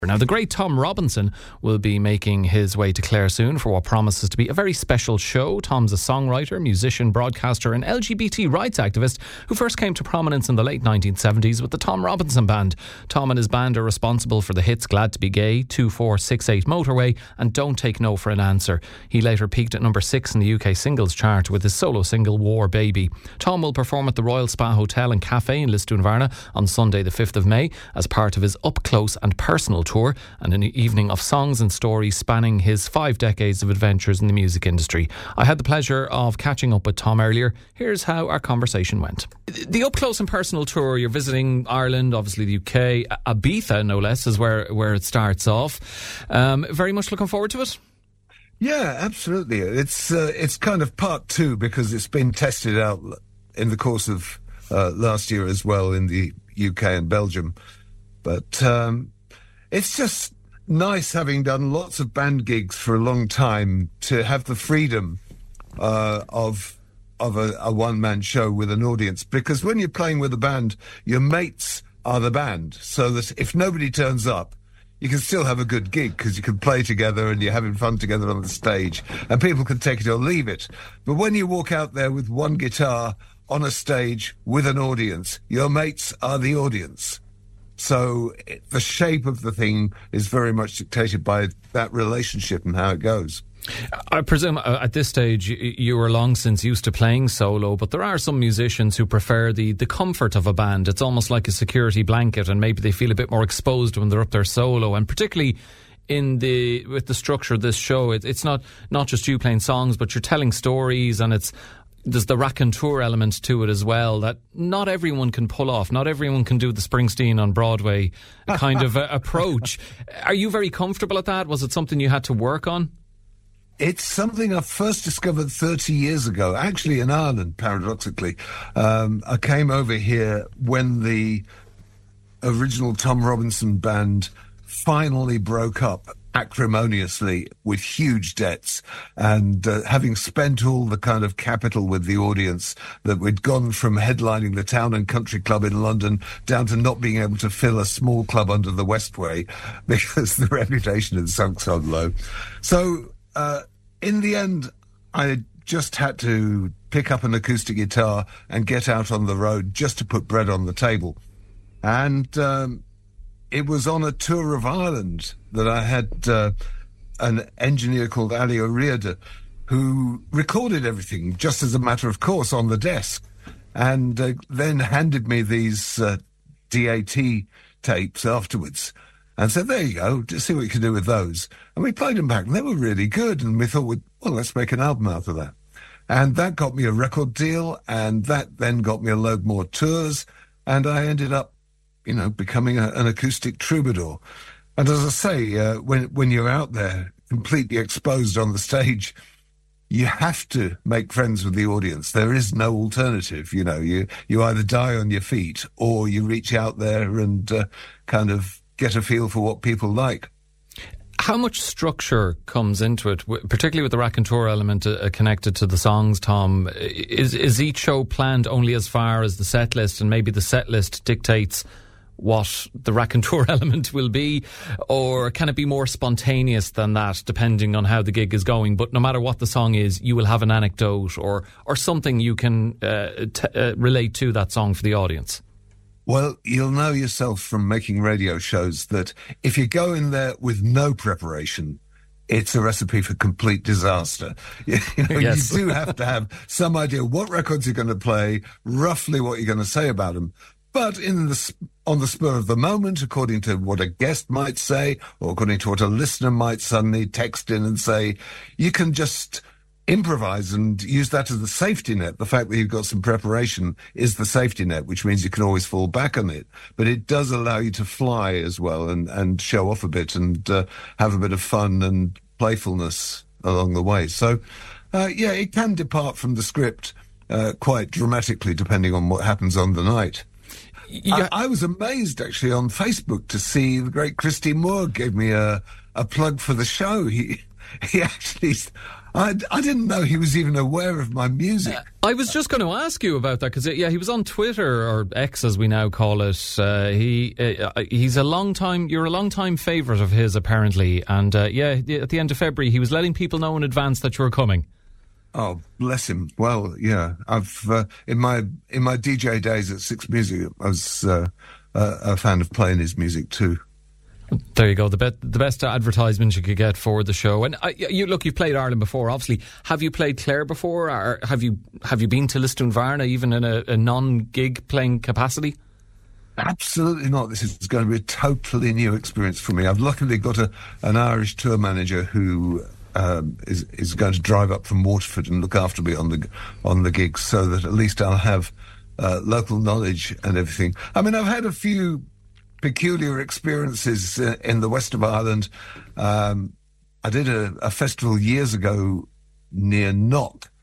Now, the great Tom Robinson will be making his way to Clare soon for what promises to be a very special show. Tom's a songwriter, musician, broadcaster and LGBT rights activist who first came to prominence in the late 1970s with the Tom Robinson Band. Tom and his band are responsible for the hits Glad to Be Gay, 2468 Motorway and Don't Take No for an Answer. He later peaked at number 6 in the UK singles chart with his solo single War Baby. Tom will perform at the Royal Spa Hotel and Cafe in Lisdoonvarna on Sunday the 5th of May as part of his Up Close and Personal tour and an evening of songs and stories spanning his 5 decades of adventures in the music industry. I had the pleasure of catching up with Tom earlier. Here's how our conversation went. The Up Close and Personal tour, you're visiting Ireland, obviously the UK, Ibiza no less is where it starts off. Very much looking forward to it? Yeah, absolutely. It's kind of part 2 because it's been tested out in the course of last year as well in the UK and Belgium. But it's just nice, having done lots of band gigs for a long time, to have the freedom of a one-man show with an audience. Because when you're playing with a band, your mates are the band. So that if nobody turns up, you can still have a good gig because you can play together and you're having fun together on the stage and people can take it or leave it. But when you walk out there with one guitar on a stage with an audience, your mates are the audience. So the shape of the thing is very much dictated by that relationship and how it goes. I presume at this stage you are long since used to playing solo, but there are some musicians who prefer the comfort of a band. It's almost like a security blanket, and maybe they feel a bit more exposed when they're up there solo. And particularly with the structure of this show, it's not just you playing songs, but you're telling stories, and there's the raconteur element to it as well that not everyone can pull off. Not everyone can do the Springsteen on Broadway kind of approach. Are you very comfortable at that? Was it something you had to work on? It's something I first discovered 30 years ago, actually in Ireland, paradoxically. I came over here when the original Tom Robinson Band finally broke up acrimoniously with huge debts, and having spent all the kind of capital with the audience, that we'd gone from headlining the Town and Country Club in London down to not being able to fill a small club under the Westway because the reputation had sunk so low. So in the end, I just had to pick up an acoustic guitar and get out on the road just to put bread on the table. And it was on a tour of Ireland that I had an engineer called Ali O'Riordan who recorded everything just as a matter of course on the desk, and then handed me these DAT tapes afterwards and said, there you go, just see what you can do with those. And we played them back and they were really good, and we thought, well, let's make an album out of that. And that got me a record deal, and that then got me a load more tours, and I ended up becoming an acoustic troubadour. And as I say, when you're out there completely exposed on the stage, you have to make friends with the audience. There is no alternative. You either die on your feet or you reach out there and kind of get a feel for what people like. How much structure comes into it, particularly with the raconteur element connected to the songs, Tom? Is each show planned only as far as the set list, and maybe the set list dictates what the raconteur element will be, or can it be more spontaneous than that depending on how the gig is going? But no matter what the song is, you will have an anecdote or something you can relate to that song for the audience. Well, you'll know yourself from making radio shows that if you go in there with no preparation, it's a recipe for complete disaster. Yes. You do have to have some idea what records you're going to play, roughly what you're going to say about them. But on the spur of the moment, according to what a guest might say, or according to what a listener might suddenly text in and say, you can just improvise and use that as the safety net. The fact that you've got some preparation is the safety net, which means you can always fall back on it. But it does allow you to fly as well and show off a bit and have a bit of fun and playfulness along the way. So, it can depart from the script quite dramatically depending on what happens on the night. I was amazed, actually, on Facebook to see the great Christy Moore gave me a plug for the show. He actually, I didn't know he was even aware of my music. I was just going to ask you about that because, he was on Twitter, or X as we now call it. He's a long time. You're a long time favourite of his, apparently. And at the end of February, he was letting people know in advance that you were coming. Oh, bless him. Well, yeah, I've in my DJ days at Six Music, I was a fan of playing his music too. There you go. The best advertisement you could get for the show. And you've played Ireland before. Obviously, have you played Clare before, or have you been to Lisdoonvarna even in a non-gig playing capacity? Absolutely not. This is going to be a totally new experience for me. I've luckily got an Irish tour manager who is going to drive up from Waterford and look after me on the gigs, so that at least I'll have local knowledge and everything. I mean, I've had a few peculiar experiences in the west of Ireland. I did a festival years ago near Knock.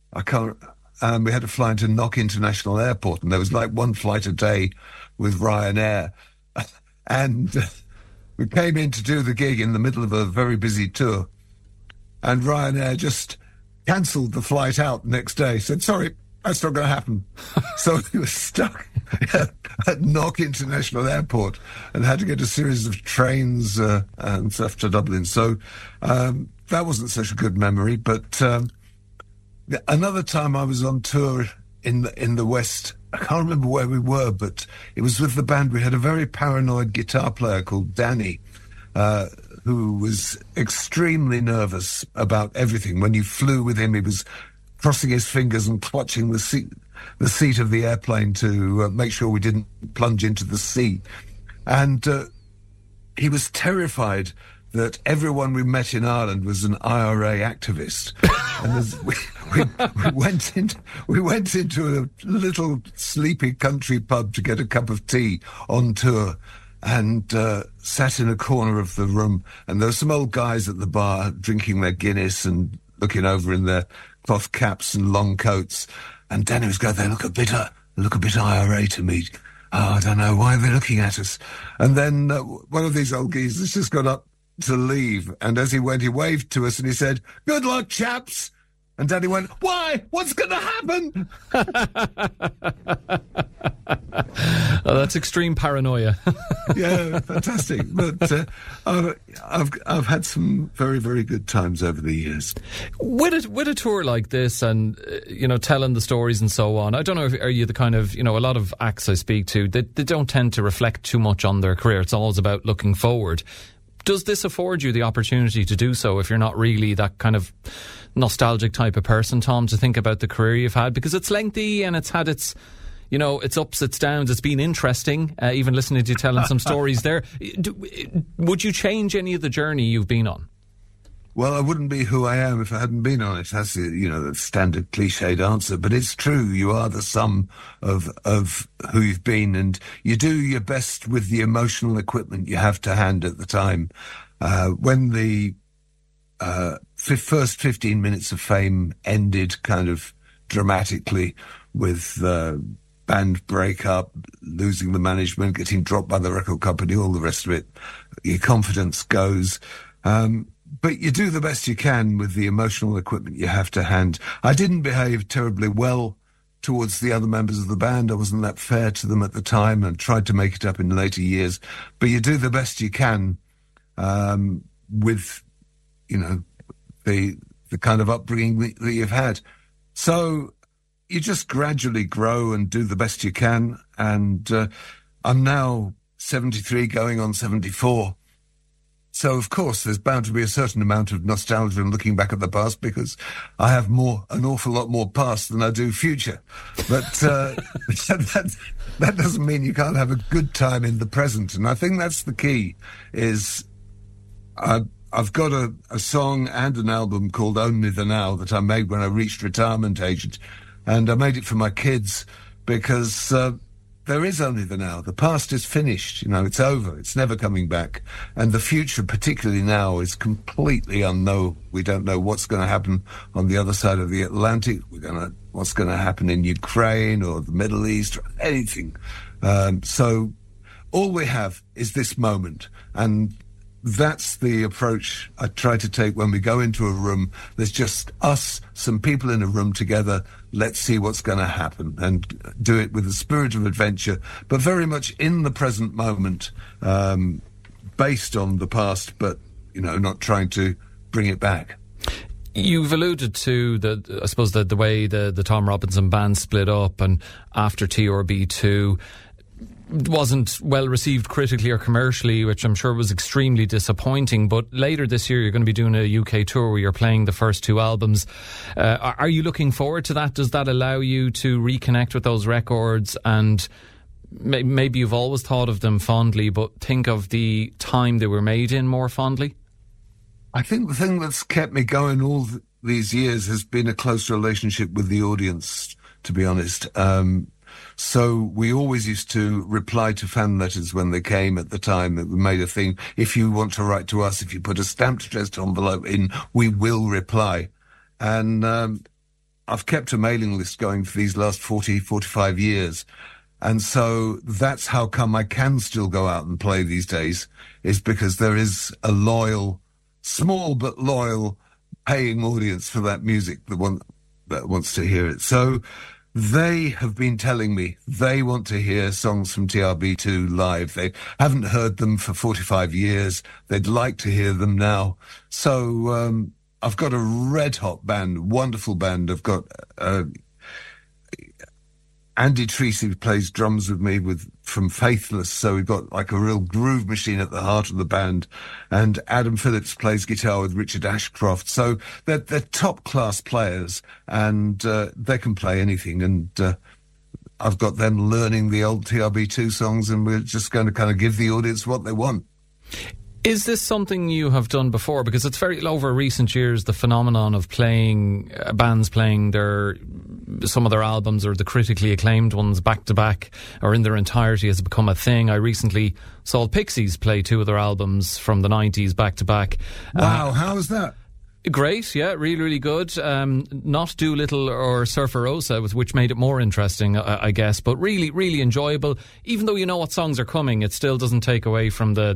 We had to fly into Knock International Airport, and there was like one flight a day with Ryanair. And we came in to do the gig in the middle of a very busy tour, and Ryanair just cancelled the flight out the next day, said, sorry, that's not going to happen. So he was stuck at Knock International Airport and had to get a series of trains and stuff to Dublin. So that wasn't such a good memory. But another time I was on tour in the West, I can't remember where we were, but it was with the band. We had a very paranoid guitar player called Danny, who was extremely nervous about everything. When you flew with him, he was crossing his fingers and clutching the seat of the airplane to make sure we didn't plunge into the sea. And he was terrified that everyone we met in Ireland was an IRA activist. And we went into a little sleepy country pub to get a cup of tea on tour, and sat in a corner of the room, and there were some old guys at the bar drinking their Guinness and looking over in their cloth caps and long coats, and Danny was going, they look a bit IRA to me. Oh, I don't know, why are they looking at us? And then one of these old geezers just got up to leave, and as he went, he waved to us and he said, good luck, chaps. And Danny went, why? What's going to happen? Oh, that's extreme paranoia. Yeah, fantastic. But I've had some very, very good times over the years. With a tour like this, and telling the stories and so on, I don't know if are you the kind of, a lot of acts I speak to, they don't tend to reflect too much on their career. It's always about looking forward. Does this afford you the opportunity to do so if you're not really that kind of nostalgic type of person, Tom, to think about the career you've had? Because it's lengthy and it's had its ups, its downs. It's been interesting, even listening to you telling some stories there. Would you change any of the journey you've been on? Well, I wouldn't be who I am if I hadn't been on it. That's the standard cliched answer. But it's true. You are the sum of who you've been, and you do your best with the emotional equipment you have to hand at the time. When the first 15 minutes of Fame ended kind of dramatically with band breakup, losing the management, getting dropped by the record company, all the rest of it, your confidence goes. But you do the best you can with the emotional equipment you have to hand. I didn't behave terribly well towards the other members of the band. I wasn't that fair to them at the time, and tried to make it up in later years. But you do the best you can with, the kind of upbringing that you've had. So you just gradually grow and do the best you can. And I'm now 73 going on 74. So, of course, there's bound to be a certain amount of nostalgia in looking back at the past, because I have an awful lot more past than I do future. But that doesn't mean you can't have a good time in the present. And I think that's the key, is I've got a song and an album called Only the Now that I made when I reached retirement age. And I made it for my kids because there is only the now. The past is finished. It's over. It's never coming back. And the future, particularly now, is completely unknown. We don't know what's going to happen on the other side of the Atlantic. What's going to happen in Ukraine or the Middle East or anything. So all we have is this moment. And that's the approach I try to take when we go into a room. There's just us, some people in a room together. Let's see what's going to happen, and do it with a spirit of adventure, but very much in the present moment, based on the past, but, not trying to bring it back. You've alluded to the way the Tom Robinson band split up, and after TRB2 wasn't well received critically or commercially, which I'm sure was extremely disappointing. But later this year you're going to be doing a UK tour where you're playing the first two albums. Are you looking forward to that? Does that allow you to reconnect with those records, and maybe you've always thought of them fondly, but think of the time they were made in more fondly? I think the thing that's kept me going all these years has been a close relationship with the audience, to be honest. So we always used to reply to fan letters when they came at the time. That we made a thing. If you want to write to us, if you put a stamped addressed envelope in, we will reply. And I've kept a mailing list going for these last 45 years. And so that's how come I can still go out and play these days, is because there is a loyal, small but loyal, paying audience for that music that wants to hear it. So they have been telling me they want to hear songs from TRB2 live. They haven't heard them for 45 years. They'd like to hear them now. So I've got a red-hot band, wonderful band. I've got Andy Treacy, who plays drums with me from Faithless, so we've got like a real groove machine at the heart of the band. And Adam Phillips plays guitar with Richard Ashcroft. So they're top-class players, and they can play anything. And I've got them learning the old TRB2 songs, and we're just going to kind of give the audience what they want. Is this something you have done before? Because it's very over recent years, the phenomenon of playing bands playing some of their albums, or the critically acclaimed ones, back to back or in their entirety, has become a thing. I recently saw Pixies play two of their albums from the 90s back to back. Wow, how was that? Great, yeah, really, really good. Not Doolittle or Surfer Rosa, which made it more interesting, I guess, but really, really enjoyable. Even though you know what songs are coming, it still doesn't take away from the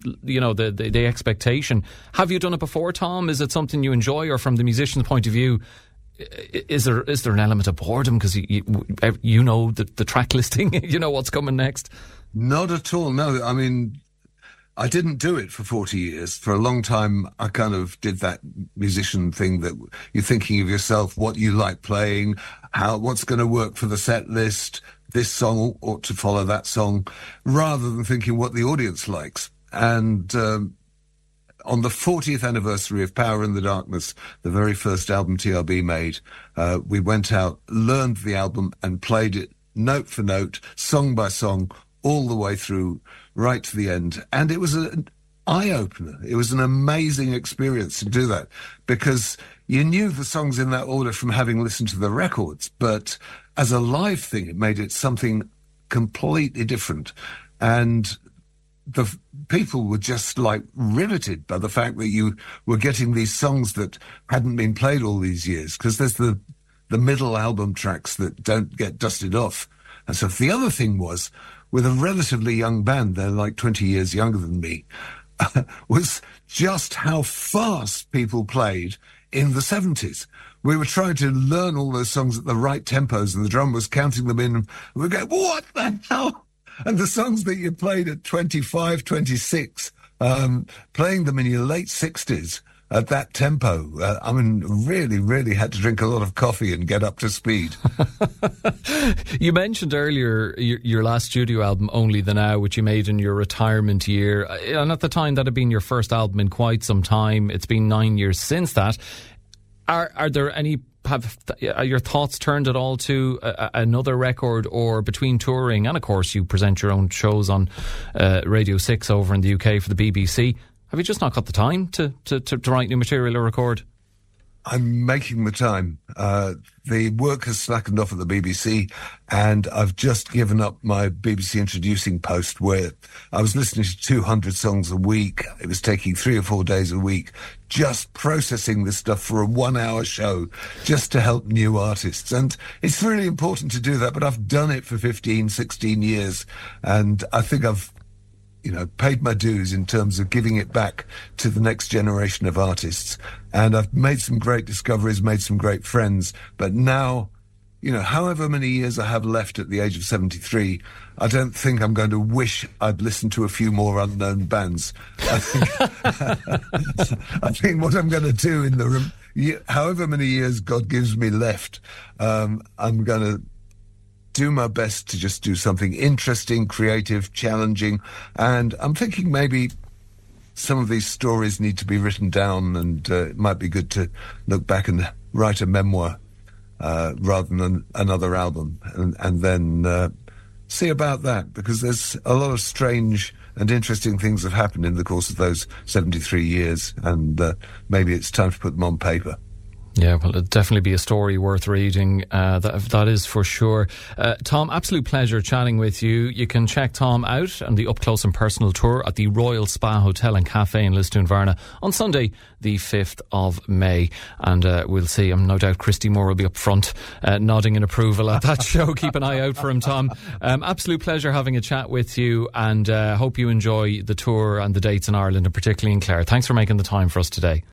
expectation. Have you done it before, Tom? Is it something you enjoy, or from the musician's point of view, is there an element of boredom because you know the track listing, you know what's coming next? Not at all. No, I mean, I didn't do it for 40 years. For a long time, I kind of did that musician thing that you're thinking of yourself, what you like playing, what's going to work for the set list. This song ought to follow that song, rather than thinking what the audience likes. And on the 40th anniversary of Power in the Darkness, the very first album TRB made, we went out, learned the album, and played it note for note, song by song, all the way through, right to the end. And it was an eye-opener. It was an amazing experience to do that, because you knew the songs in that order from having listened to the records, but as a live thing, it made it something completely different. And the people were just like riveted by the fact that you were getting these songs that hadn't been played all these years, because there's the middle album tracks that don't get dusted off. And so the other thing was, with a relatively young band, they're like 20 years younger than me, was just how fast people played in the 70s. We were trying to learn all those songs at the right tempos, and the drummer was counting them in, and we were going, what the hell? And the songs that you played at 25, 26, playing them in your late 60s at that tempo, I mean, really, really had to drink a lot of coffee and get up to speed. You mentioned earlier your last studio album, Only the Now, which you made in your retirement year. And at the time, that had been your first album in quite some time. It's been 9 years since that. Are there any... Are your thoughts turned at all to another record, or between touring and of course you present your own shows on Radio 6 over in the UK for the BBC, have you just not got the time to write new material or record? I'm making the time. The work has slackened off at the BBC, and I've just given up my BBC introducing post, where I was listening to 200 songs a week. It was taking 3 or 4 days a week, just processing this stuff for a 1-hour show, just to help new artists. And it's really important to do that, but I've done it for 15, 16 years, and I think I've paid my dues in terms of giving it back to the next generation of artists. And I've made some great discoveries, made some great friends. But now, however many years I have left at the age of 73, I don't think I'm going to wish I'd listened to a few more unknown bands. I think what I'm going to do in the room, however many years God gives me left, I'm going to do my best to just do something interesting, creative, challenging. And I'm thinking maybe some of these stories need to be written down, and it might be good to look back and write a memoir rather than another album, and then see about that, because there's a lot of strange and interesting things have happened in the course of those 73 years, and maybe it's time to put them on paper. Yeah, well, it'd definitely be a story worth reading. That is for sure. Tom, absolute pleasure chatting with you. You can check Tom out on the Up Close and Personal tour at the Royal Spa Hotel and Cafe in Lisdoonvarna on Sunday, the 5th of May. And we'll see. No doubt Christy Moore will be up front nodding in approval at that show. Keep an eye out for him, Tom. Absolute pleasure having a chat with you, and hope you enjoy the tour and the dates in Ireland, and particularly in Clare. Thanks for making the time for us today.